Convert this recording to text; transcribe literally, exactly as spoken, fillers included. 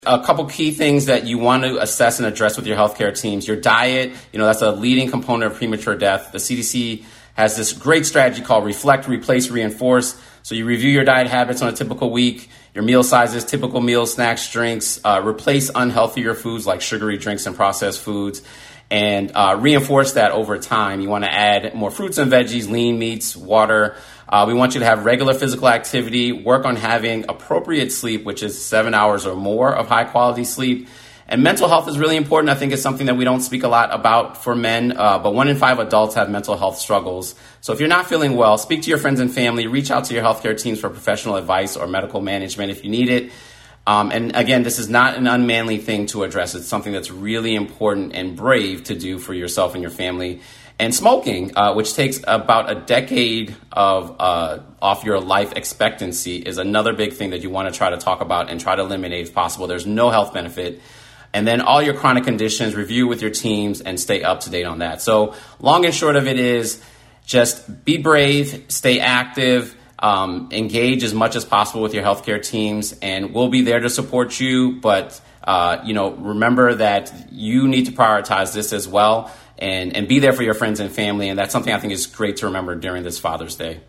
A couple key things that you want to assess and address with your healthcare teams. Your diet, you know, that's a leading component of premature death. The C D C has this great strategy called reflect, replace, reinforce. So you review your diet habits on a typical week, your meal sizes, typical meals, snacks, drinks, uh, replace unhealthier foods like sugary drinks and processed foods, and uh, reinforce that over time. You want to add more fruits and veggies, lean meats, water. Uh, we want you to have regular physical activity, work on having appropriate sleep, which is seven hours or more of high quality sleep. And mental health is really important. I think it's something that we don't speak a lot about for men, uh, but one in five adults have mental health struggles. So if you're not feeling well, speak to your friends and family, reach out to your healthcare teams for professional advice or medical management if you need it. Um, and again, this is not an unmanly thing to address. It's something that's really important and brave to do for yourself and your family. And smoking, uh, which takes about a decade of uh, off your life expectancy, is another big thing that you want to try to talk about and try to eliminate if possible. There's no health benefit. And then all your chronic conditions, review with your teams and stay up to date on that. So long and short of it is just be brave, stay active, um, engage as much as possible with your healthcare teams, and we'll be there to support you. But, uh, you know, remember that you need to prioritize this as well. And, and be there for your friends and family. And that's something I think is great to remember during this Father's Day.